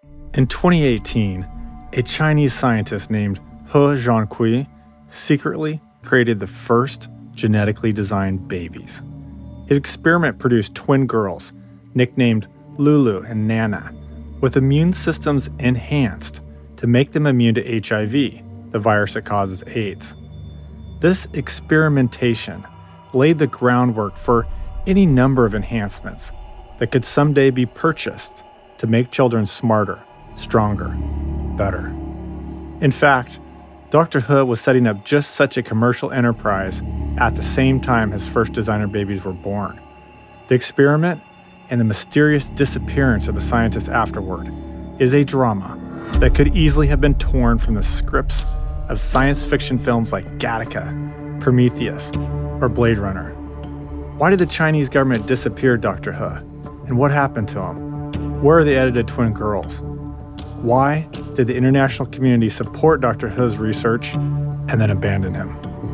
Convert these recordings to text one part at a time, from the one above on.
In 2018, a Chinese scientist named He Jiankui secretly created the first genetically designed babies. His experiment produced twin girls, nicknamed Lulu and Nana, with immune systems enhanced to make them immune to HIV, the virus that causes AIDS. This experimentation laid the groundwork for any number of enhancements that could someday be purchased to make children smarter, stronger, better. In fact, Dr. He was setting up just such a commercial enterprise at the same time his first designer babies were born. The experiment and the mysterious disappearance of the scientist afterward is a drama that could easily have been torn from the scripts of science fiction films like Gattaca, Prometheus, or Blade Runner. Why did the Chinese government disappear Dr. He? And what happened to him? Where are the edited twin girls? Why did the international community support Dr. He's research and then abandon him?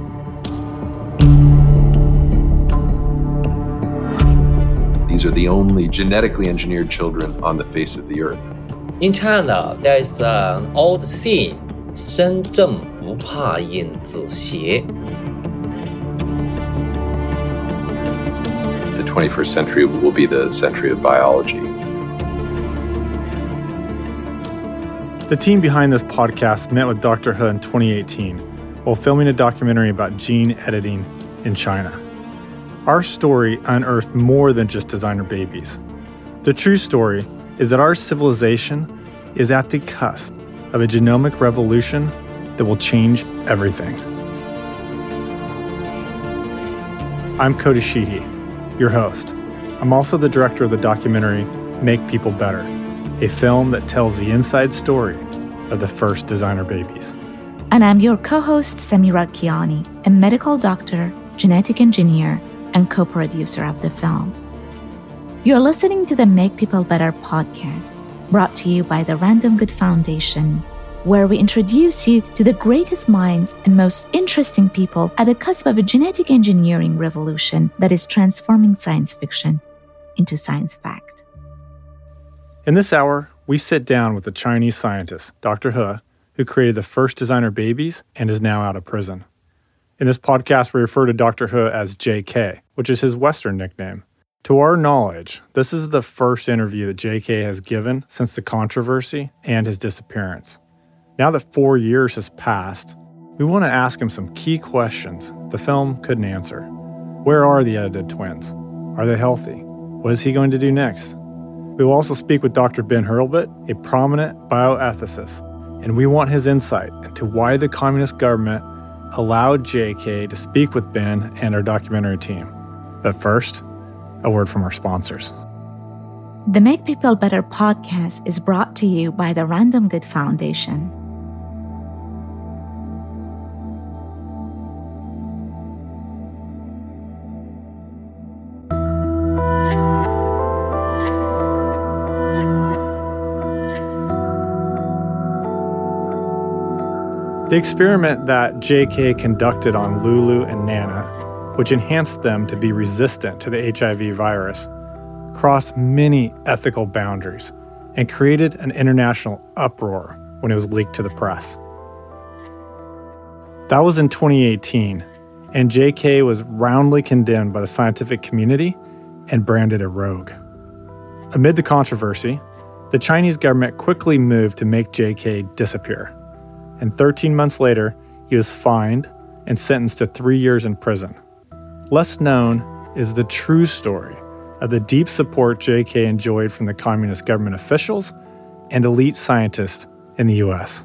These are the only genetically engineered children on the face of the earth. In China, there is an old saying, 身正不怕影子斜. The 21st century will be the century of biology. The team behind this podcast met with Dr. He in 2018 while filming a documentary about gene editing in China. Our story unearthed more than just designer babies. The true story is that our civilization is at the cusp of a genomic revolution that will change everything. I'm Cody Sheehy, your host. I'm also the director of the documentary Make People Better, a film that tells the inside story of the first designer babies. And I'm your co-host, Samira Kiani, a medical doctor, genetic engineer, and co-producer of the film. You're listening to the Make People Better podcast, brought to you by the Random Good Foundation, where we introduce you to the greatest minds and most interesting people at the cusp of a genetic engineering revolution that is transforming science fiction into science fact. In this hour, we sit down with the Chinese scientist, Dr. He, who created the first designer babies and is now out of prison. In this podcast, we refer to Dr. He as JK, which is his Western nickname. To our knowledge, this is the first interview that JK has given since the controversy and his disappearance. Now that 4 years has passed, we want to ask him some key questions the film couldn't answer. Where are the edited twins? Are they healthy? What is he going to do next? We will also speak with Dr. Ben Hurlbut, a prominent bioethicist, and we want his insight into why the communist government allowed JK to speak with Ben and our documentary team. But first, a word from our sponsors. The Make People Better podcast is brought to you by the Random Good Foundation. The experiment that JK conducted on Lulu and Nana, which enhanced them to be resistant to the HIV virus, crossed many ethical boundaries and created an international uproar when it was leaked to the press. That was in 2018, and JK was roundly condemned by the scientific community and branded a rogue. Amid the controversy, the Chinese government quickly moved to make JK disappear. And 13 months later, he was fined and sentenced to 3 years in prison. Less known is the true story of the deep support JK enjoyed from the communist government officials and elite scientists in the US.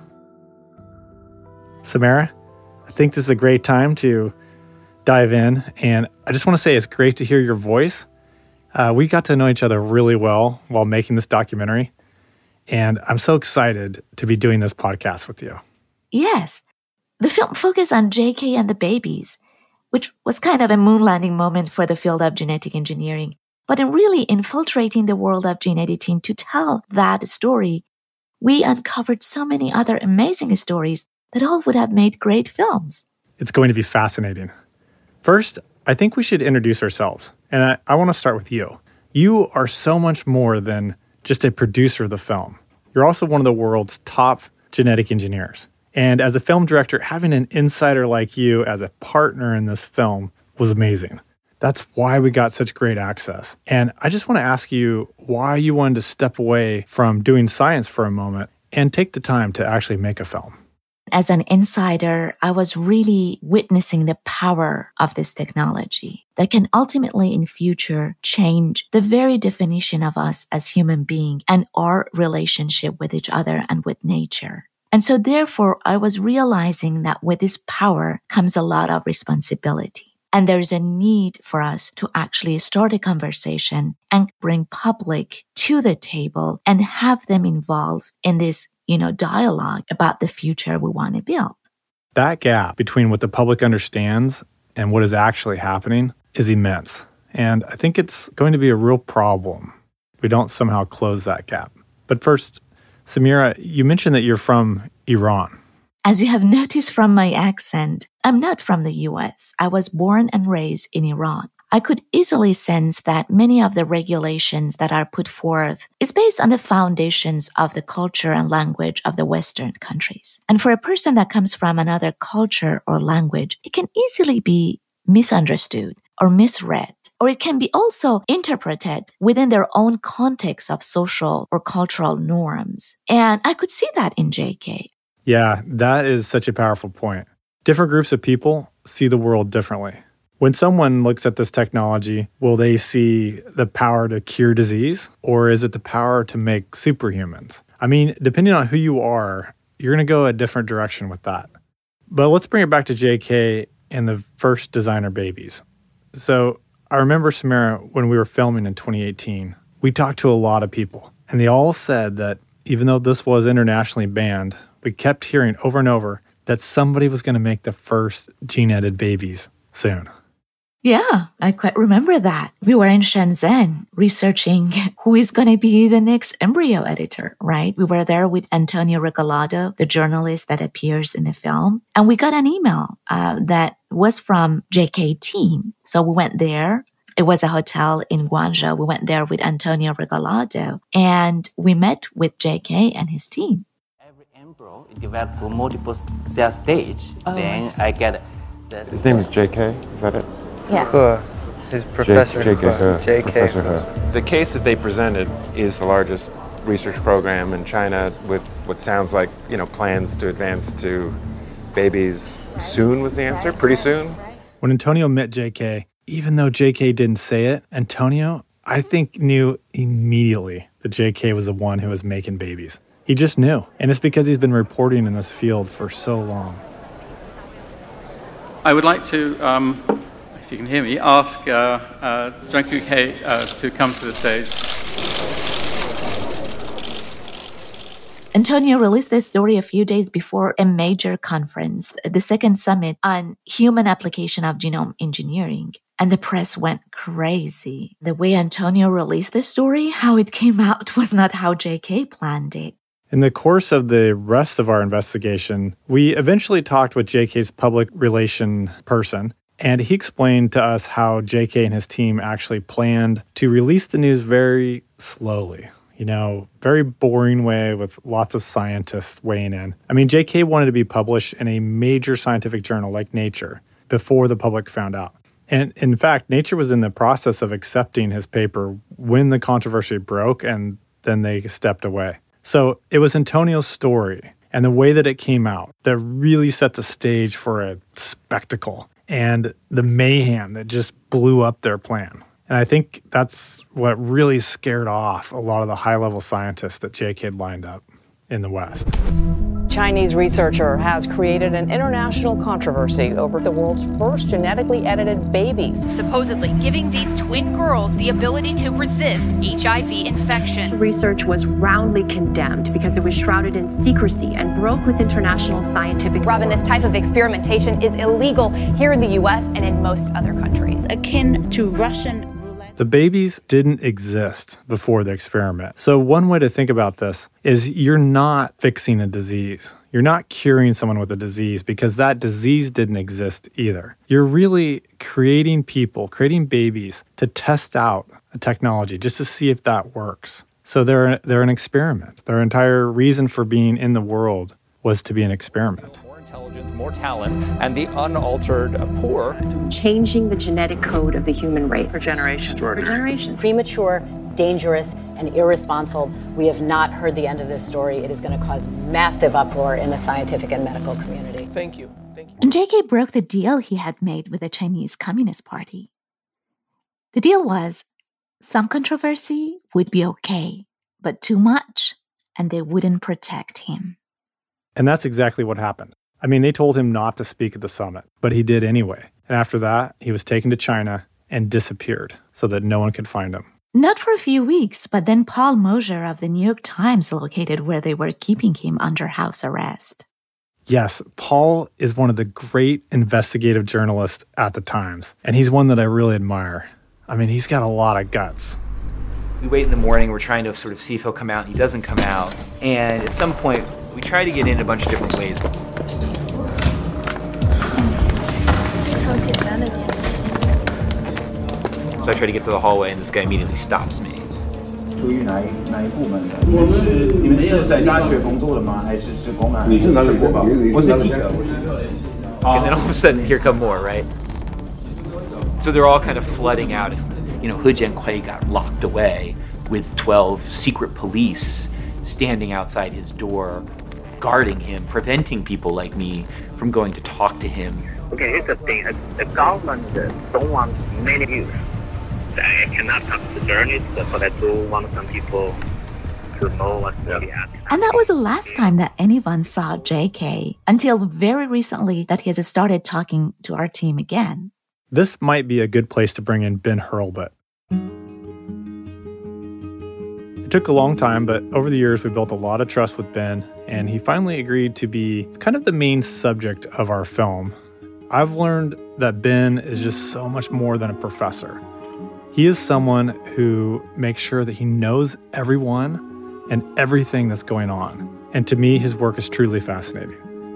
Samara, I think this is a great time to dive in, and I just want to say it's great to hear your voice. We got to know each other really well while making this documentary, and I'm so excited to be doing this podcast with you. Yes, the film focused on JK and the babies, which was kind of a moon landing moment for the field of genetic engineering. But in really infiltrating the world of gene editing to tell that story, we uncovered so many other amazing stories that all would have made great films. It's going to be fascinating. First, I think we should introduce ourselves. And I want to start with you. You are so much more than just a producer of the film. You're also one of the world's top genetic engineers. And as a film director, having an insider like you as a partner in this film was amazing. That's why we got such great access. And I just want to ask you why you wanted to step away from doing science for a moment and take the time to actually make a film. As an insider, I was really witnessing the power of this technology that can ultimately in future change the very definition of us as human beings and our relationship with each other and with nature. And so therefore, I was realizing that with this power comes a lot of responsibility. And there's a need for us to actually start a conversation and bring public to the table and have them involved in this, dialogue about the future we want to build. That gap between what the public understands and what is actually happening is immense. And I think it's going to be a real problem if we don't somehow close that gap. But first, Samira, you mentioned that you're from Iran. As you have noticed from my accent, I'm not from the US. I was born and raised in Iran. I could easily sense that many of the regulations that are put forth is based on the foundations of the culture and language of the Western countries. And for a person that comes from another culture or language, it can easily be misunderstood or misread, or it can be also interpreted within their own context of social or cultural norms. And I could see that in JK. Yeah, that is such a powerful point. Different groups of people see the world differently. When someone looks at this technology, will they see the power to cure disease, or is it the power to make superhumans? I mean, depending on who you are, you're going to go a different direction with that. But let's bring it back to JK and the first designer babies. So I remember, Samira, when we were filming in 2018, we talked to a lot of people, and they all said that even though this was internationally banned, we kept hearing over and over that somebody was going to make the first gene-edited babies soon. Yeah, I quite remember that. We were in Shenzhen researching who is going to be the next embryo editor, right? We were there with Antonio Regalado, the journalist that appears in the film. And we got an email that was from JK team. So we went there. It was a hotel in Guangzhou. We went there with Antonio Regalado and we met with JK and his team. Every embryo is developed for multiple cell stage. Then I get this. His name is JK, is that it? Yeah. His Professor JK. Professor He. The case that they presented is the largest research program in China with what sounds like, plans to advance to babies soon was the answer, pretty soon. When Antonio met JK, even though JK didn't say it, Antonio, I think, knew immediately that JK was the one who was making babies. He just knew. And it's because he's been reporting in this field for so long. I would like to, if you can hear me, ask Zhangku He to come to the stage. Antonio released this story a few days before a major conference, the second summit on human application of genome engineering. And the press went crazy. The way Antonio released the story, how it came out was not how JK planned it. In the course of the rest of our investigation, we eventually talked with JK's public relation person, and he explained to us how JK and his team actually planned to release the news very slowly. Very boring way with lots of scientists weighing in. I mean, JK wanted to be published in a major scientific journal like Nature before the public found out. And in fact, Nature was in the process of accepting his paper when the controversy broke, and then they stepped away. So it was Antonio's story and the way that it came out that really set the stage for a spectacle and the mayhem that just blew up their plan. And I think that's what really scared off a lot of the high-level scientists that JK had lined up in the West. Chinese researcher has created an international controversy over the world's first genetically edited babies. Supposedly giving these twin girls the ability to resist HIV infection. Research was roundly condemned because it was shrouded in secrecy and broke with international scientific Robin, norms. this type of experimentation is illegal here in the U.S. and in most other countries. Akin to Russian roulette. The babies didn't exist before the experiment. So one way to think about this is you're not fixing a disease. You're not curing someone with a disease because that disease didn't exist either. You're really creating babies to test out a technology just to see if that works. So they're an experiment. Their entire reason for being in the world was to be an experiment. More intelligence, more talent, and the unaltered poor. Changing the genetic code of the human race. For generations. For generations. Premature, dangerous, and irresponsible. We have not heard the end of this story. It is going to cause massive uproar in the scientific and medical community. Thank you. And JK broke the deal he had made with the Chinese Communist Party. The deal was some controversy would be okay, but too much, and they wouldn't protect him. And that's exactly what happened. I mean, they told him not to speak at the summit, but he did anyway. And after that, he was taken to China and disappeared so that no one could find him. Not for a few weeks, but then Paul Mosher of the New York Times located where they were keeping him under house arrest. Yes, Paul is one of the great investigative journalists at the Times, and he's one that I really admire. I mean, he's got a lot of guts. We wait in the morning, we're trying to sort of see if he'll come out, and he doesn't come out. And at some point, we try to get in a bunch of different ways. So I try to get to the hallway, and this guy immediately stops me. And then all of a sudden, here come more, right? So they're all kind of flooding out. You know, He Jiankui got locked away with 12 secret police standing outside his door, guarding him, preventing people like me from going to talk to him. Okay, here's the thing. The government don't want many views. I cannot talk to journalists, but I do want some people to know what's really happening. And that was the last time that anyone saw JK until very recently that he has started talking to our team again. This might be a good place to bring in Ben Hurlbut. It took a long time, but over the years we built a lot of trust with Ben, and he finally agreed to be kind of the main subject of our film. I've learned that Ben is just so much more than a professor. He is someone who makes sure that he knows everyone and everything that's going on. And to me, his work is truly fascinating.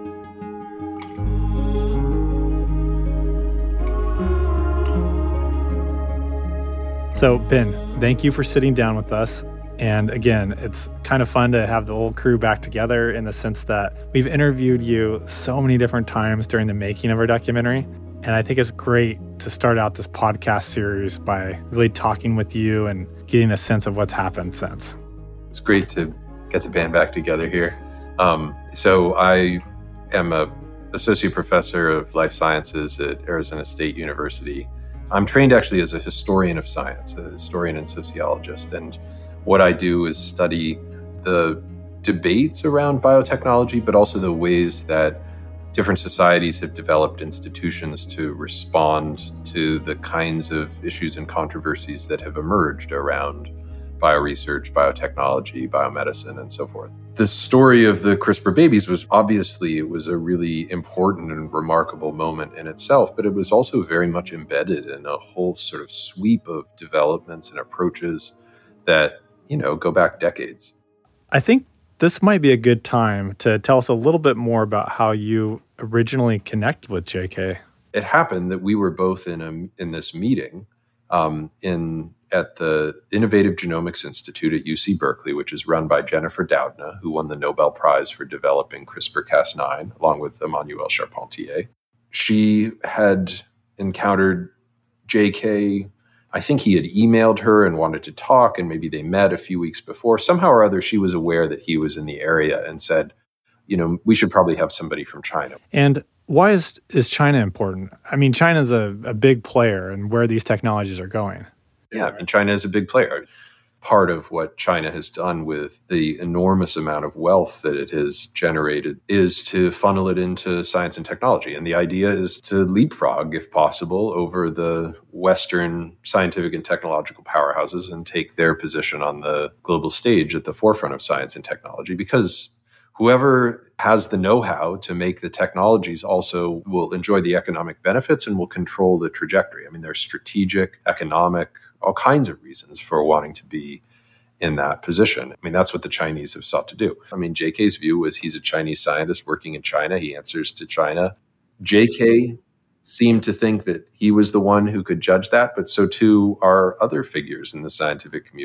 So, Ben, thank you for sitting down with us. And again, it's kind of fun to have the whole crew back together in the sense that we've interviewed you so many different times during the making of our documentary. And I think it's great to start out this podcast series by really talking with you and getting a sense of what's happened since. It's great to get the band back together here. So I am an associate professor of life sciences at Arizona State University. I'm trained actually as a historian of science, a historian and sociologist. And what I do is study the debates around biotechnology, but also the ways that different societies have developed institutions to respond to the kinds of issues and controversies that have emerged around bioresearch, biotechnology, biomedicine, and so forth. The story of the CRISPR babies was obviously, it was a really important and remarkable moment in itself, but it was also very much embedded in a whole sort of sweep of developments and approaches that, you know, go back decades. I think this might be a good time to tell us a little bit more about how you originally connected with JK. It happened that we were both in this meeting at the Innovative Genomics Institute at UC Berkeley, which is run by Jennifer Doudna, who won the Nobel Prize for developing CRISPR-Cas9, along with Emmanuelle Charpentier. She had encountered JK. I think he had emailed her and wanted to talk, and maybe they met a few weeks before. Somehow or other, she was aware that he was in the area and said, you know, we should probably have somebody from China. And why is China important? I mean, China's a big player in where these technologies are going. Yeah, I mean, China is a big player. Part of what China has done with the enormous amount of wealth that it has generated is to funnel it into science and technology. And the idea is to leapfrog, if possible, over the Western scientific and technological powerhouses and take their position on the global stage at the forefront of science and technology, because whoever has the know-how to make the technologies also will enjoy the economic benefits and will control the trajectory. I mean, there's strategic, economic, all kinds of reasons for wanting to be in that position. I mean, that's what the Chinese have sought to do. I mean, JK's view was he's a Chinese scientist working in China. He answers to China. JK seemed to think that he was the one who could judge that, but so too are other figures in the scientific community.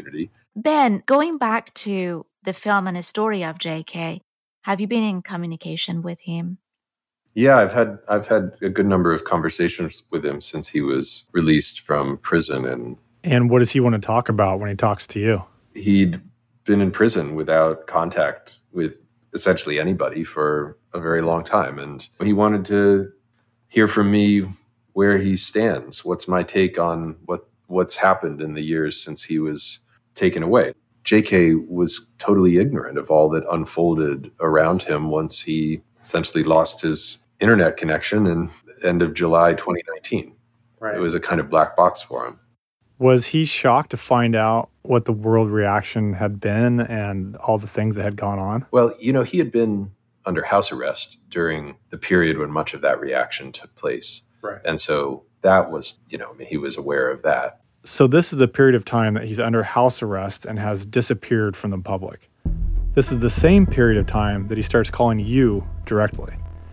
Ben, going back to the film and the story of JK, have you been in communication with him? Yeah, I've had a good number of conversations with him since he was released from prison. And what does he want to talk about when he talks to you? He'd been in prison without contact with essentially anybody for a very long time. And he wanted to hear from me where he stands. What's my take on what's happened in the years since he was taken away? JK was totally ignorant of all that unfolded around him once he essentially lost his internet connection in end of July 2019. Right. It was a kind of black box for him. Was he shocked to find out what the world reaction had been and all the things that had gone on? Well, he had been under house arrest during the period when much of that reaction took place. Right. And so that was, he was aware of that. So this is the period of time that he's under house arrest and has disappeared from the public. This is the same period of time that he starts calling you directly.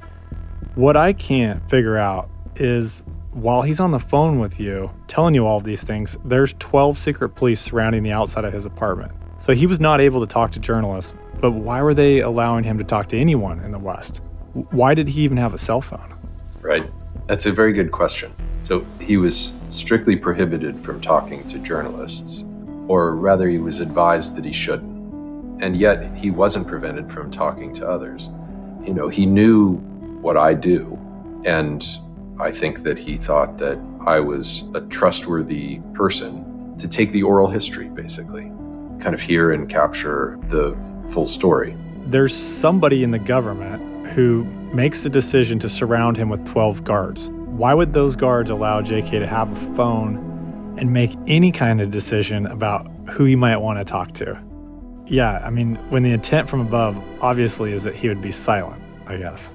What I can't figure out is while he's on the phone with you, telling you all of these things, there's 12 secret police surrounding the outside of his apartment. So he was not able to talk to journalists, but why were they allowing him to talk to anyone in the West? Why did he even have a cell phone? Right. That's a very good question. So he was strictly prohibited from talking to journalists, or rather he was advised that he shouldn't. And yet he wasn't prevented from talking to others. He knew what I do, and I think that he thought that I was a trustworthy person to take the oral history, basically, kind of hear and capture the full story. There's somebody in the government who makes the decision to surround him with 12 guards. Why would those guards allow JK to have a phone and make any kind of decision about who he might want to talk to? Yeah, I mean, when the intent from above obviously is that he would be silent, I guess.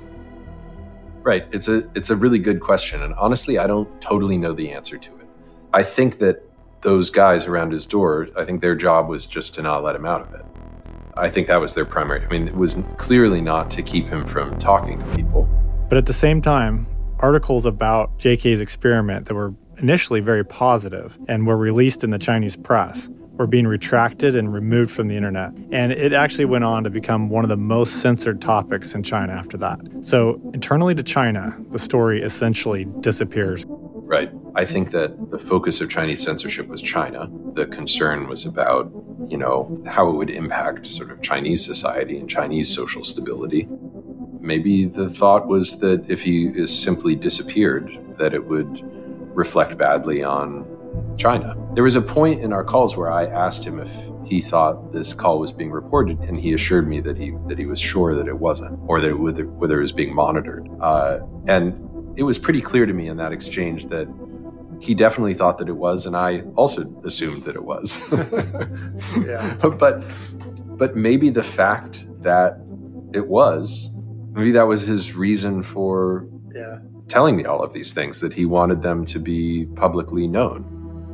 Right. It's a really good question. And honestly, I don't totally know the answer to it. I think that those guys around his door, I think their job was just to not let him out of it. I think that was their primary. I mean, it was clearly not to keep him from talking to people. But at the same time, articles about JK's experiment that were initially very positive and were released in the Chinese press were being retracted and removed from the internet. And it actually went on to become one of the most censored topics in China after that. So internally to China, the story essentially disappears. Right. I think that the focus of Chinese censorship was China. The concern was about, how it would impact sort of Chinese society and Chinese social stability. Maybe the thought was that if he is simply disappeared, that it would reflect badly on China. There was a point in our calls where I asked him if he thought this call was being reported, and he assured me that he was sure that it wasn't, or that whether it was being monitored. And it was pretty clear to me in that exchange that he definitely thought that it was, and I also assumed that it was. Yeah. But maybe the fact that it was, maybe that was his reason for telling me all of these things, that he wanted them to be publicly known.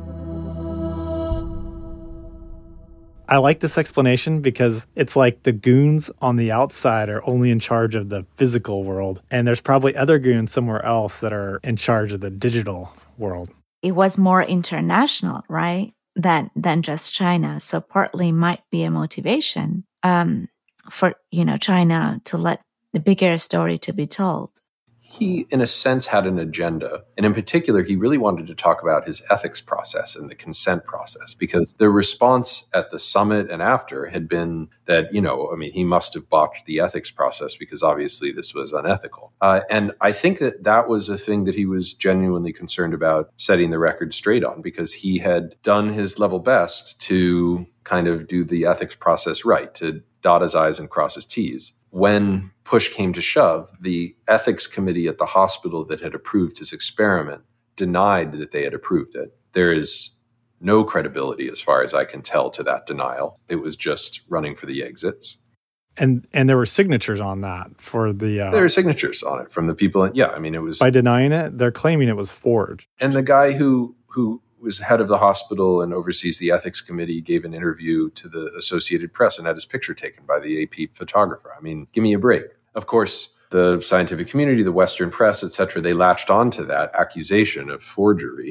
I like this explanation because it's like the goons on the outside are only in charge of the physical world, and there's probably other goons somewhere else that are in charge of the digital world. It was more international, right, than just China. So partly might be a motivation for China to let the bigger story to be told. He, in a sense, had an agenda. And in particular, he really wanted to talk about his ethics process and the consent process, because the response at the summit and after had been that, he must have botched the ethics process because obviously this was unethical. And I think that was a thing that he was genuinely concerned about setting the record straight on, because he had done his level best to kind of do the ethics process right, to dot his I's and cross his T's. When push came to shove, the ethics committee at the hospital that had approved his experiment denied that they had approved it. There is no credibility, as far as I can tell, to that denial. It was just running for the exits. And there were signatures on that for the... There are signatures on it from the people. It was... By denying it, they're claiming it was forged. And the guy who was head of the hospital and oversees the ethics committee gave an interview to the Associated Press and had his picture taken by the AP photographer. Give me a break. Of course, the scientific community, the Western press, etc., they latched onto that accusation of forgery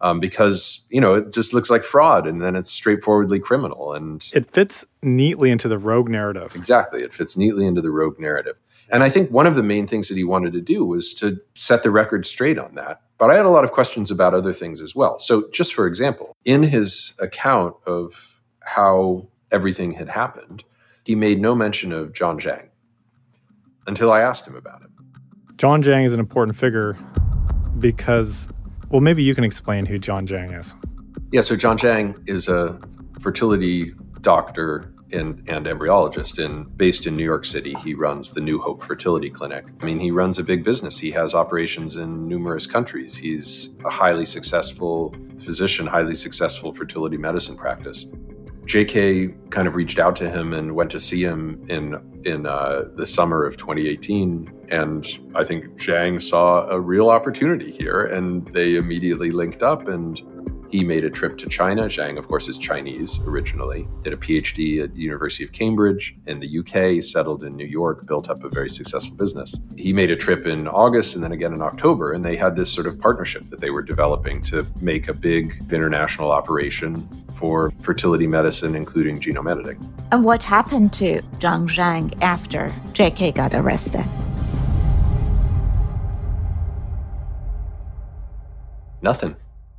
because, it just looks like fraud, and then it's straightforwardly criminal. And it fits neatly into the rogue narrative. Exactly. It fits neatly into the rogue narrative. And I think one of the main things that he wanted to do was to set the record straight on that. But I had a lot of questions about other things as well. So just for example, in his account of how everything had happened, he made no mention of John Zhang until I asked him about it. John Zhang is an important figure because, well, maybe you can explain who John Zhang is. Yeah, so John Zhang is a fertility doctor and embryologist based in New York City. He runs the New Hope Fertility Clinic. I mean, he runs a big business. He has operations in numerous countries. He's a highly successful physician, highly successful fertility medicine practice. JK kind of reached out to him and went to see him in the summer of 2018. And I think Zhang saw a real opportunity here, and they immediately linked up, and he made a trip to China. Zhang, of course, is Chinese originally, did a PhD at the University of Cambridge in the UK, settled in New York, built up a very successful business. He made a trip in August and then again in October, and they had this sort of partnership that they were developing to make a big international operation for fertility medicine, including genome editing. And what happened to John Zhang after JK got arrested? Nothing.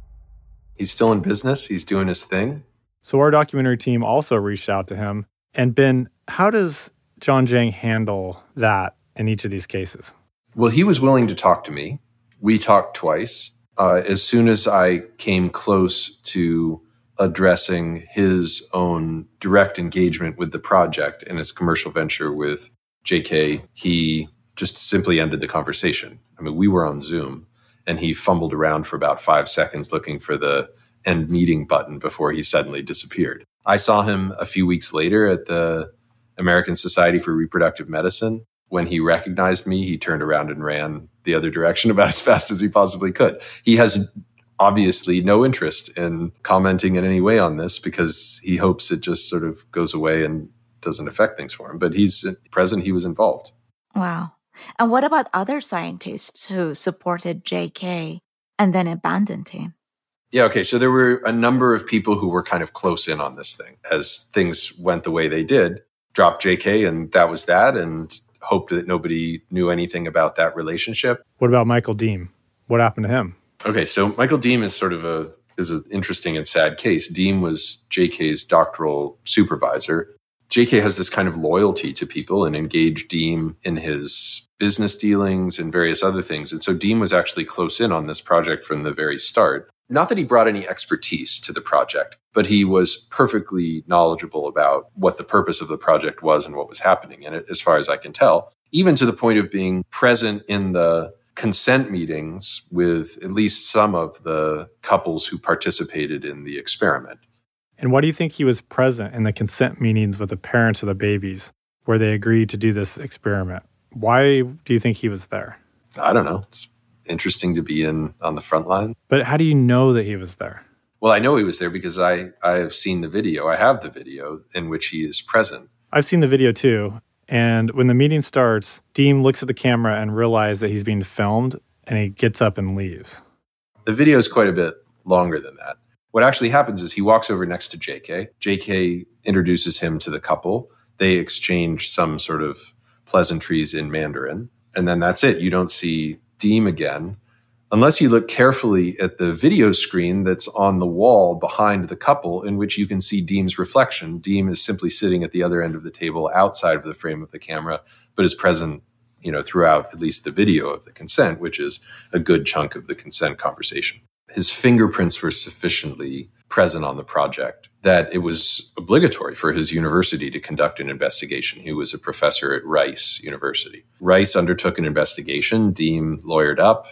He's still in business. He's doing his thing. So our documentary team also reached out to him. And Ben, how does John Zhang handle that in each of these cases? Well, he was willing to talk to me. We talked twice. As soon as I came close to addressing his own direct engagement with the project and his commercial venture with JK, he just simply ended the conversation. I mean, we were on Zoom, and he fumbled around for about 5 seconds looking for the end meeting button before he suddenly disappeared. I saw him a few weeks later at the American Society for Reproductive Medicine. When he recognized me, he turned around and ran the other direction about as fast as he possibly could. He has obviously no interest in commenting in any way on this because he hopes it just sort of goes away and doesn't affect things for him. But he's present, he was involved. Wow. And what about other scientists who supported JK and then abandoned him? Yeah, okay. So there were a number of people who were kind of close in on this thing. As things went the way they did, dropped JK and that was that, and hoped that nobody knew anything about that relationship. What about Michael Deem? What happened to him? Okay, so Michael Deem is sort of an interesting and sad case. Deem was JK's doctoral supervisor. JK has this kind of loyalty to people and engaged Deem in his business dealings and various other things. And so Deem was actually close in on this project from the very start. Not that he brought any expertise to the project, but he was perfectly knowledgeable about what the purpose of the project was and what was happening in it, as far as I can tell, even to the point of being present in the consent meetings with at least some of the couples who participated in the experiment. And why do you think he was present in the consent meetings with the parents of the babies where they agreed to do this experiment? Why do you think he was there? I don't know. It's interesting to be on the front line. But how do you know that he was there? Well, I know he was there because I have seen the video. I have the video in which he is present. I've seen the video too. And when the meeting starts, Deem looks at the camera and realizes that he's being filmed, and he gets up and leaves. The video is quite a bit longer than that. What actually happens is he walks over next to JK. JK introduces him to the couple. They exchange some sort of pleasantries in Mandarin. And then that's it. You don't see Deem again, unless you look carefully at the video screen that's on the wall behind the couple, in which you can see Deem's reflection. Deem is simply sitting at the other end of the table outside of the frame of the camera, but is present, throughout at least the video of the consent, which is a good chunk of the consent conversation. His fingerprints were sufficiently present on the project that it was obligatory for his university to conduct an investigation. He was a professor at Rice University. Rice undertook an investigation. Deem lawyered up.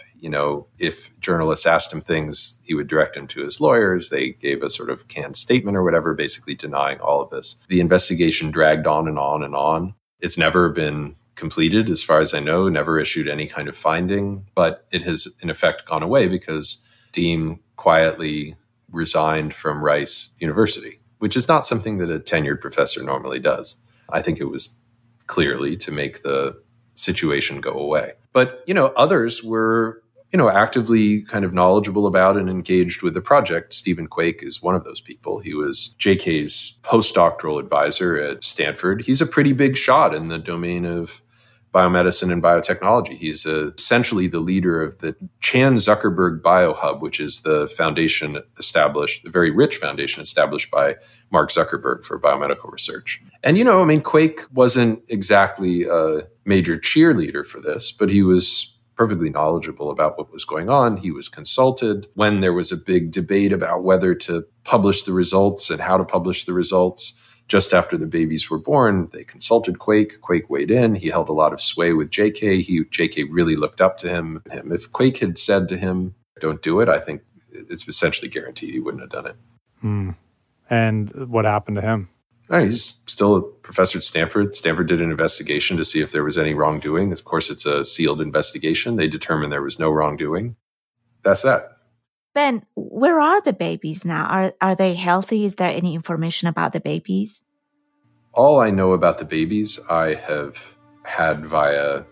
If journalists asked him things, he would direct them to his lawyers. They gave a sort of canned statement or whatever, basically denying all of this. The investigation dragged on and on and on. It's never been completed, as far as I know, never issued any kind of finding, but it has in effect gone away because Deem quietly resigned from Rice University, which is not something that a tenured professor normally does. I think it was clearly to make the situation go away. But, others were, actively kind of knowledgeable about and engaged with the project. Stephen Quake is one of those people. He was JK's postdoctoral advisor at Stanford. He's a pretty big shot in the domain of biomedicine and biotechnology. He's essentially the leader of the Chan Zuckerberg BioHub, which is the foundation established, the very rich foundation established by Mark Zuckerberg for biomedical research. And, Quake wasn't exactly a major cheerleader for this, but he was perfectly knowledgeable about what was going on. He was consulted when there was a big debate about whether to publish the results and how to publish the results. Just after the babies were born, they consulted Quake. Quake weighed in. He held a lot of sway with JK. JK really looked up to him. If Quake had said to him, don't do it, I think it's essentially guaranteed he wouldn't have done it. And what happened to him? He's still a professor at Stanford. Stanford did an investigation to see if there was any wrongdoing. Of course, it's a sealed investigation. They determined there was no wrongdoing. That's that. Ben, where are the babies now? Are they healthy? Is there any information about the babies? All I know about the babies, I have had via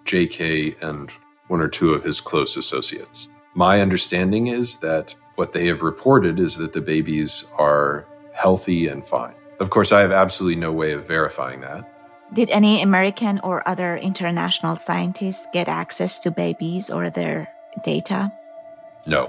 JK and one or two of his close associates. My understanding is that what they have reported is that the babies are healthy and fine. Of course, I have absolutely no way of verifying that. Did any American or other international scientists get access to babies or their data? No.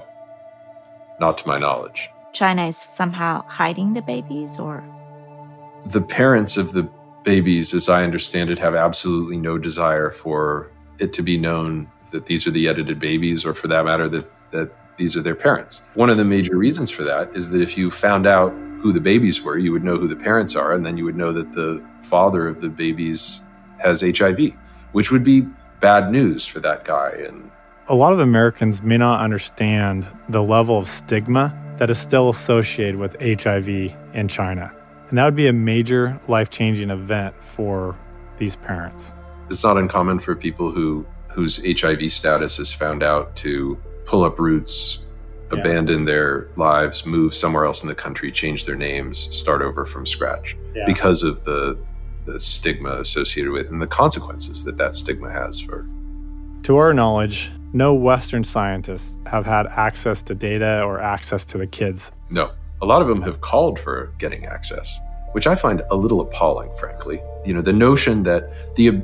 Not to my knowledge. China is somehow hiding the babies, or? The parents of the babies, as I understand it, have absolutely no desire for it to be known that these are the edited babies, or for that matter, that these are their parents. One of the major reasons for that is that if you found out who the babies were, you would know who the parents are, and then you would know that the father of the babies has HIV, which would be bad news for that guy. And a lot of Americans may not understand the level of stigma that is still associated with HIV in China. And that would be a major life-changing event for these parents. It's not uncommon for people whose HIV status is found out to pull up roots, abandon their lives, move somewhere else in the country, change their names, start over from scratch because of the stigma associated with and the consequences that stigma has for. To our knowledge, no Western scientists have had access to data or access to the kids. No. A lot of them have called for getting access, which I find a little appalling, frankly. The notion that the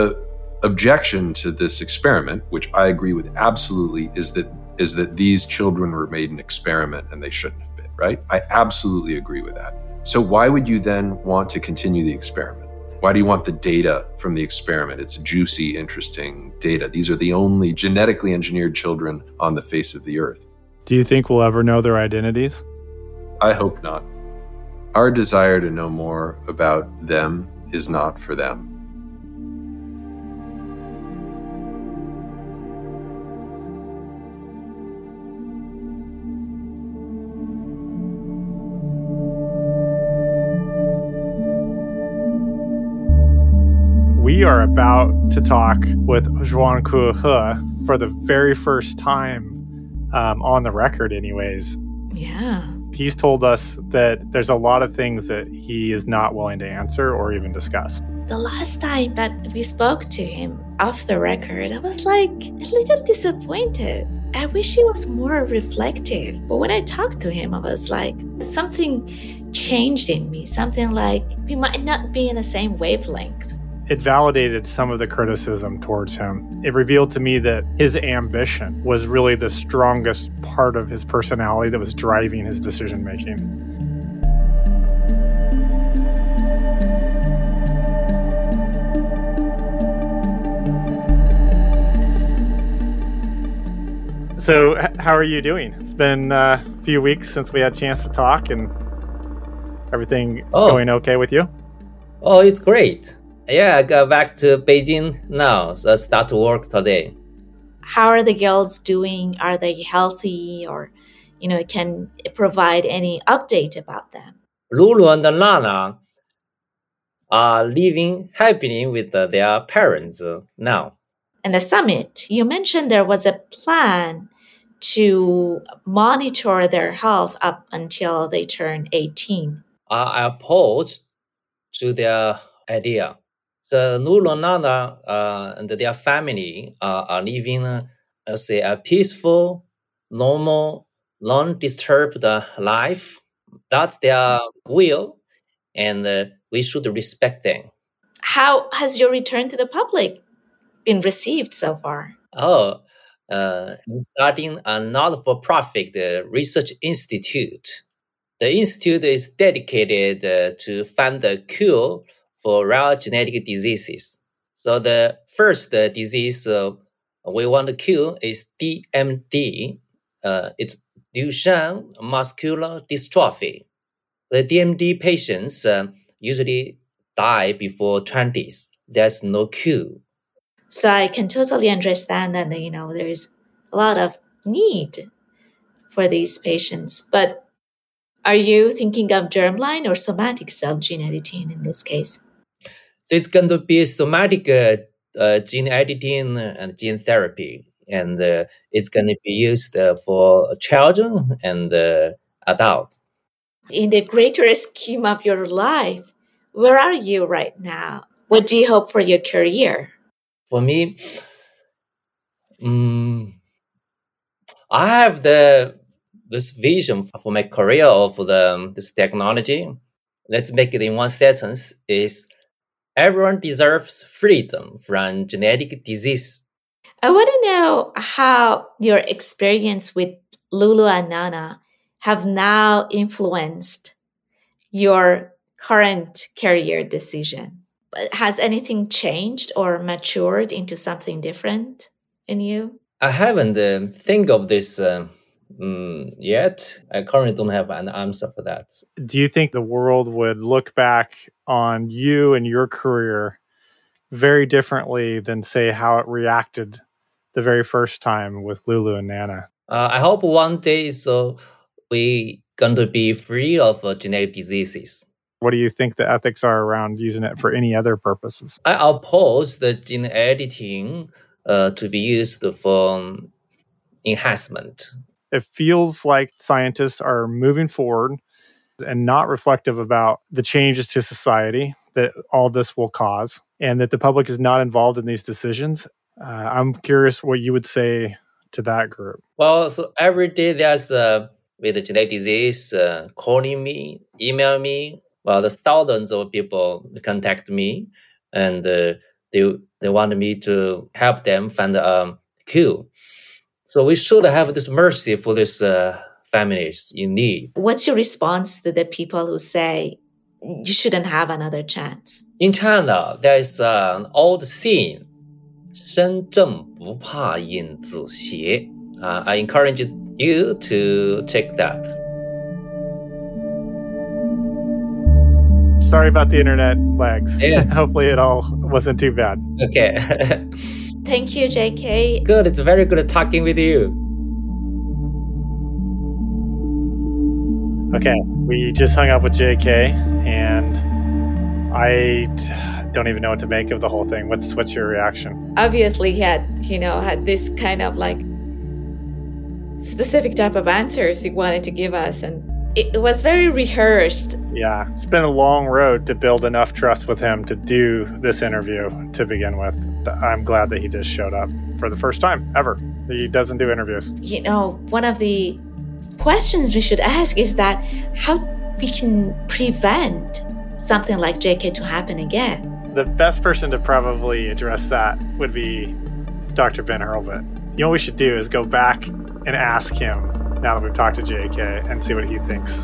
objection to this experiment, which I agree with absolutely, is that these children were made an experiment and they shouldn't have been, right? I absolutely agree with that. So why would you then want to continue the experiment? Why do you want the data from the experiment? It's juicy, interesting data. These are the only genetically engineered children on the face of the earth. Do you think we'll ever know their identities? I hope not. Our desire to know more about them is not for them. We are about to talk with Zhuangku He for the very first time on the record anyways. Yeah. He's told us that there's a lot of things that he is not willing to answer or even discuss. The last time that we spoke to him off the record, I was like a little disappointed. I wish he was more reflective. But when I talked to him, I was like, something changed in me. Something like we might not be in the same wavelength. It validated some of the criticism towards him. It revealed to me that his ambition was really the strongest part of his personality that was driving his decision-making. So, how are you doing? It's been a few weeks since we had a chance to talk, and everything going okay with you? Oh, it's great. Yeah, I got back to Beijing now, so I start to work today. How are the girls doing? Are they healthy, or, can provide any update about them? Lulu and Lana are living happily with their parents now. And the summit, you mentioned there was a plan to monitor their health up until they turn 18. I opposed to their idea. The Lulu and Nana and their family are living a peaceful, normal, non-disturbed life. That's their will, and we should respect them. How has your return to the public been received so far? I'm starting a not-for-profit research institute. The institute is dedicated to find a cure for rare genetic diseases. So the first disease we want to cure is DMD. It's Duchenne muscular dystrophy. The DMD patients usually die before 20s. There's no cure. So I can totally understand that, there's a lot of need for these patients. But are you thinking of germline or somatic cell gene editing in this case? So it's going to be somatic gene editing and gene therapy. And it's going to be used for children and adults. In the greater scheme of your life, where are you right now? What do you hope for your career? For me, I have this vision for my career of this technology. Let's make it in one sentence: is everyone deserves freedom from genetic disease. I want to know how your experience with Lulu and Nana have now influenced your current career decision. Has anything changed or matured into something different in you? I haven't think of this yet. I currently don't have an answer for that. Do you think the world would look back on you and your career very differently than, say, how it reacted the very first time with Lulu and Nana? I hope one day we going to be free of genetic diseases. What do you think the ethics are around using it for any other purposes? I oppose the gene editing to be used for enhancement. It feels like scientists are moving forward and not reflective about the changes to society that all this will cause, and that the public is not involved in these decisions. I'm curious what you would say to that group. Well, so every day there's with the genetic disease calling me, email me. Well, there's thousands of people contact me, and they want me to help them find a cure. So we should have this mercy for these families in need. What's your response to the people who say you shouldn't have another chance? In China, there is an old saying, 身正不怕影子斜. I encourage you to check that. Sorry about the internet lags. Yeah. Hopefully it all wasn't too bad. Okay. Thank you, JK. Good. It's very good talking with you. Okay. We just hung up with JK, and I don't even know what to make of the whole thing. What's your reaction? Obviously, he had this kind of like specific type of answers he wanted to give us, and it was very rehearsed. Yeah, it's been a long road to build enough trust with him to do this interview to begin with. I'm glad that he just showed up for the first time ever. He doesn't do interviews. One of the questions we should ask is that how we can prevent something like JK to happen again. The best person to probably address that would be Dr. Ben Hurlbut. You know what we should do is go back and ask him now that we've talked to JK and see what he thinks.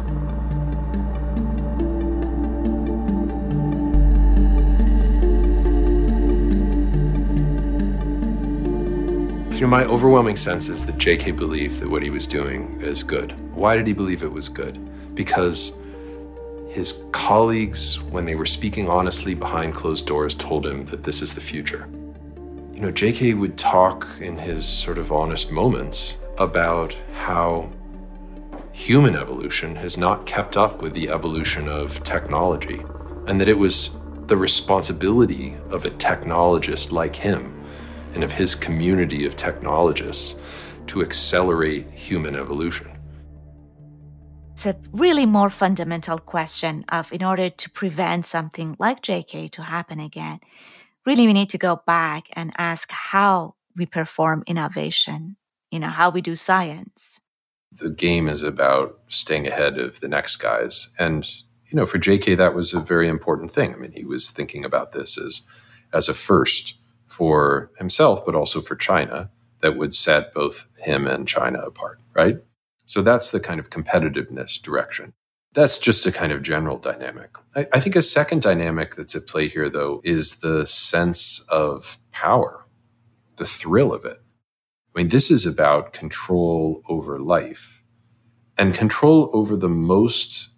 My overwhelming sense is that JK believed that what he was doing is good. Why did he believe it was good? Because his colleagues, when they were speaking honestly behind closed doors, told him that this is the future. JK would talk in his sort of honest moments about how human evolution has not kept up with the evolution of technology, and that it was the responsibility of a technologist like him and of his community of technologists to accelerate human evolution. It's a really more fundamental question of, in order to prevent something like JK to happen again, really we need to go back and ask how we perform innovation, how we do science. The game is about staying ahead of the next guys. And, for JK, that was a very important thing. I mean, he was thinking about this as a first for himself, but also for China that would set both him and China apart, right? So that's the kind of competitiveness direction. That's just a kind of general dynamic. I think a second dynamic that's at play here, though, is the sense of power, the thrill of it. I mean, this is about control over life and control over the most,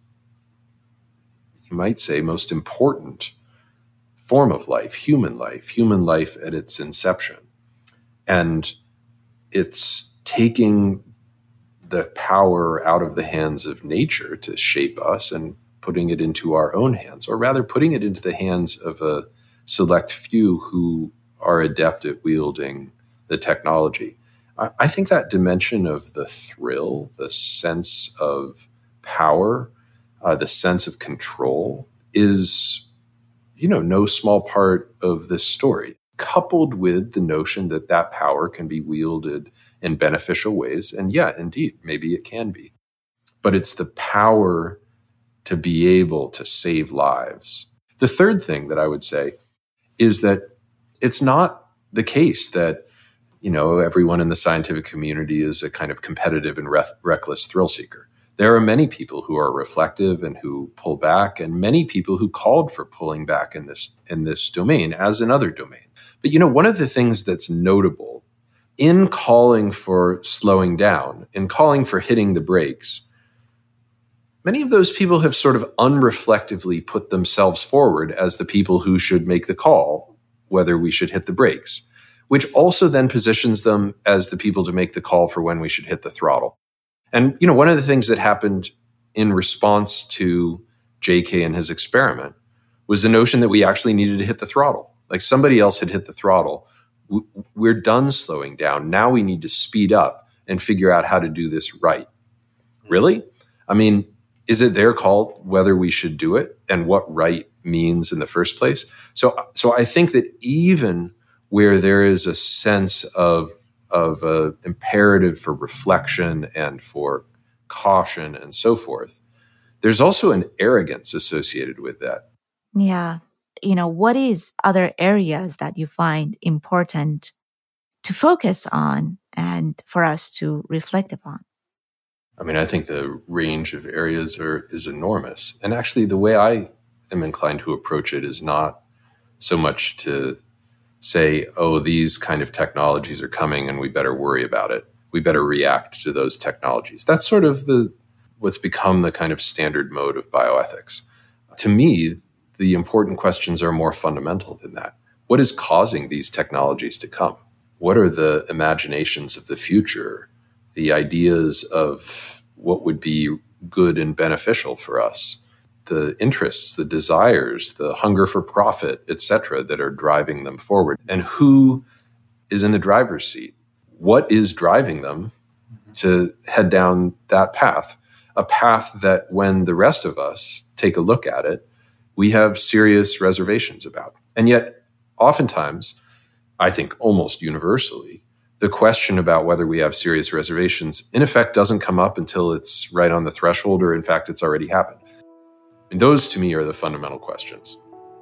you might say, most important form of life, human life at its inception. And it's taking the power out of the hands of nature to shape us and putting it into our own hands, or rather putting it into the hands of a select few who are adept at wielding the technology. I think that dimension of the thrill, the sense of power, the sense of control is, no small part of this story, coupled with the notion that that power can be wielded in beneficial ways. And yeah, indeed, maybe it can be. But it's the power to be able to save lives. The third thing that I would say is that it's not the case that, everyone in the scientific community is a kind of competitive and reckless thrill seeker. There are many people who are reflective and who pull back, and many people who called for pulling back in this domain as in other domains. But, one of the things that's notable in calling for slowing down, in calling for hitting the brakes, many of those people have sort of unreflectively put themselves forward as the people who should make the call whether we should hit the brakes, which also then positions them as the people to make the call for when we should hit the throttle. And, one of the things that happened in response to JK and his experiment was the notion that we actually needed to hit the throttle. Like somebody else had hit the throttle. We're done slowing down. Now we need to speed up and figure out how to do this right. Really? I mean, is it their call whether we should do it and what right means in the first place? So I think that even where there is a sense of an imperative for reflection and for caution and so forth, there's also an arrogance associated with that. Yeah. What is other areas that you find important to focus on and for us to reflect upon? I mean, I think the range of areas is enormous. And actually, the way I am inclined to approach it is not so much to say, oh, these kind of technologies are coming and we better worry about it. We better react to those technologies. That's sort of what's become the kind of standard mode of bioethics. To me, the important questions are more fundamental than that. What is causing these technologies to come? What are the imaginations of the future, the ideas of what would be good and beneficial for us, the interests, the desires, the hunger for profit, etc., that are driving them forward? And who is in the driver's seat? What is driving them to head down that path? A path that when the rest of us take a look at it, we have serious reservations about. And yet, oftentimes, I think almost universally, the question about whether we have serious reservations, in effect, doesn't come up until it's right on the threshold, or in fact, it's already happened. And those, to me, are the fundamental questions.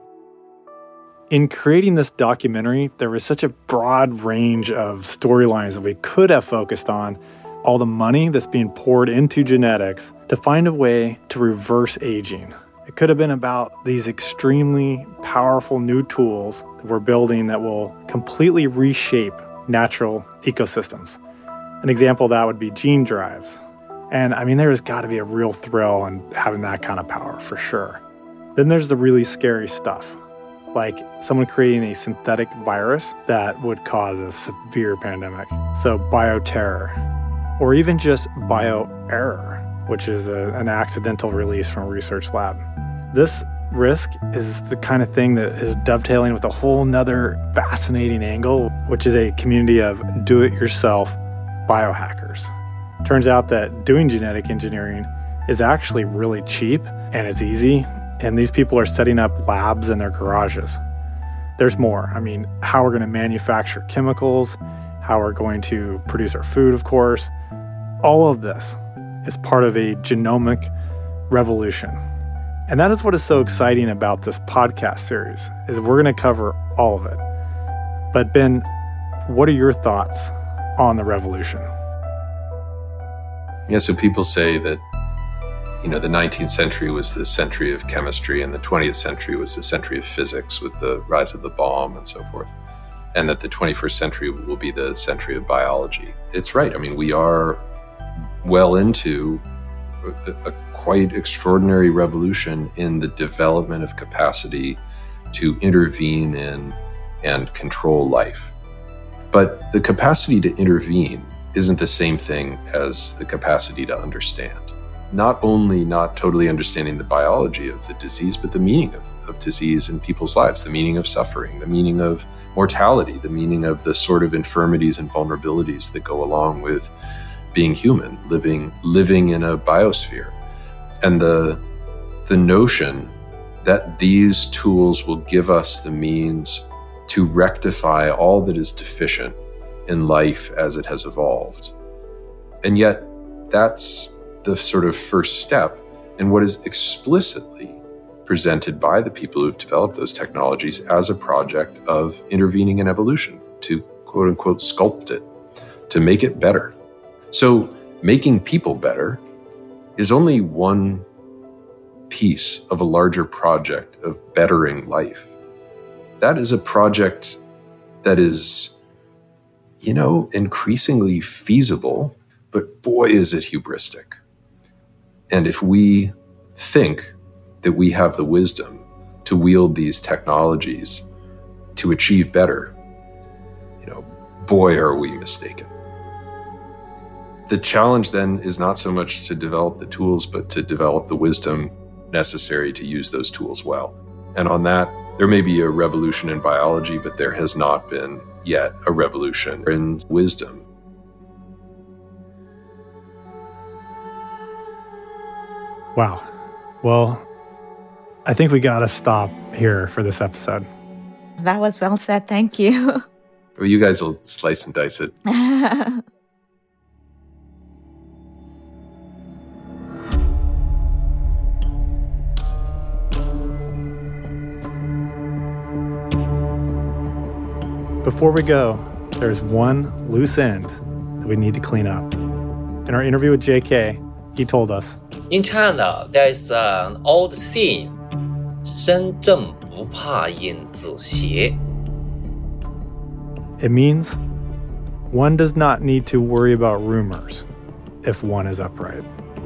In creating this documentary, there was such a broad range of storylines that we could have focused on. All the money that's being poured into genetics to find a way to reverse aging. It could have been about these extremely powerful new tools that we're building that will completely reshape natural ecosystems. An example of that would be gene drives. And I mean, there's got to be a real thrill in having that kind of power for sure. Then there's the really scary stuff, like someone creating a synthetic virus that would cause a severe pandemic. So bioterror, or even just bioerror, which is an accidental release from a research lab. This risk is the kind of thing that is dovetailing with a whole nother fascinating angle, which is a community of do-it-yourself biohackers. Turns out that doing genetic engineering is actually really cheap and it's easy, and these people are setting up labs in their garages. There's more. I mean, how we're going to manufacture chemicals how we're going to produce our food, of course. All of this is part of a genomic revolution. And that is what is so exciting about this podcast series, is we're going to cover all of it. But Ben, what are your thoughts on the revolution? Yeah, so people say that, the 19th century was the century of chemistry and the 20th century was the century of physics with the rise of the bomb and so forth. And that the 21st century will be the century of biology. It's right. I mean, we are well into a quite extraordinary revolution in the development of capacity to intervene in and control life. But the capacity to intervene isn't the same thing as the capacity to understand. Not only not totally understanding the biology of the disease, but the meaning of disease in people's lives, the meaning of suffering, the meaning of mortality, the meaning of the sort of infirmities and vulnerabilities that go along with being human, living in a biosphere. And the notion that these tools will give us the means to rectify all that is deficient in life as it has evolved. And yet, that's the sort of first step in what is explicitly presented by the people who've developed those technologies as a project of intervening in evolution, to quote unquote sculpt it, to make it better. So making people better is only one piece of a larger project of bettering life. That is a project that is, increasingly feasible, but boy, is it hubristic. And if we think that we have the wisdom to wield these technologies to achieve better, boy, are we mistaken. The challenge then is not so much to develop the tools, but to develop the wisdom necessary to use those tools well. And on that, there may be a revolution in biology, but there has not been yet a revolution in wisdom. Wow. Well, I think we got to stop here for this episode. That was well said. Thank you. Well, you guys will slice and dice it. Before we go, there's one loose end that we need to clean up. In our interview with JK, he told us, in China, there is an old saying, 身正不怕影子斜. It means one does not need to worry about rumors if one is upright.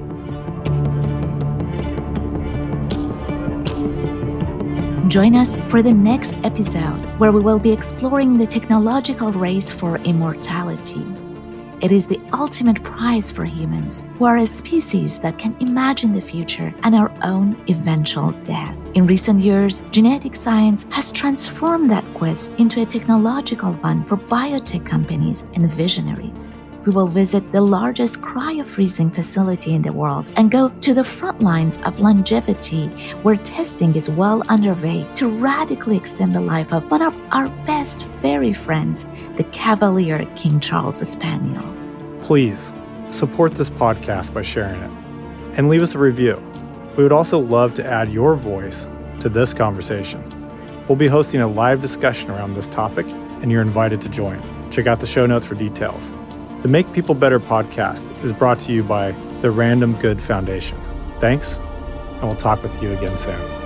Join us for the next episode, where we will be exploring the technological race for immortality. It is the ultimate prize for humans, who are a species that can imagine the future and our own eventual death. In recent years, genetic science has transformed that quest into a technological one for biotech companies and visionaries. We will visit the largest cryo-freezing facility in the world and go to the front lines of longevity, where testing is well underway to radically extend the life of one of our best furry friends, the Cavalier King Charles Spaniel. Please support this podcast by sharing it and leave us a review. We would also love to add your voice to this conversation. We'll be hosting a live discussion around this topic, and you're invited to join. Check out the show notes for details. The Make People Better podcast is brought to you by the Random Good Foundation. Thanks, and we'll talk with you again soon.